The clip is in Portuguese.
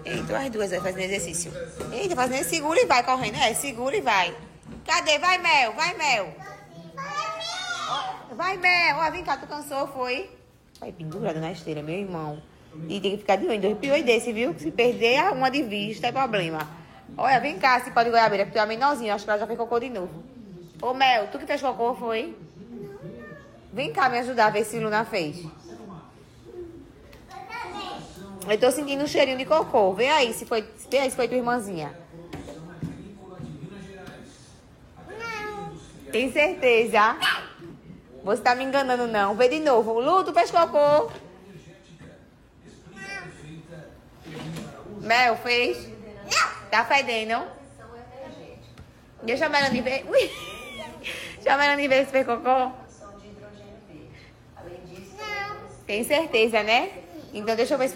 Eita, as duas aí fazendo exercício. Eita, fazendo, segura e vai correndo. Segura e vai. Cadê? Vai, Mel, vai, Mel. Vai, Mel. Ó, vem cá, tu cansou, foi? Vai pendurado na esteira, meu irmão. E tem que ficar de olho em 2 piões desse, viu? Se perder uma de vista, é problema. Olha, vem cá, se pode goiabeira, porque tu é menorzinha. Acho que ela já fez cocô de novo. Ô, Mel, tu que fez cocô, foi? Vem cá me ajudar a ver se Luna fez. Eu tô sentindo um cheirinho de cocô. Vê aí se foi tua irmãzinha. Tem certeza? Você tá me enganando, não. Vê de novo. Lu, tu fez cocô? Mel, fez? Tá fedendo? Deixa a Melanie ver. Ui. Deixa a Melanie ver se fez cocô. Tem certeza, né? Então deixa eu ver se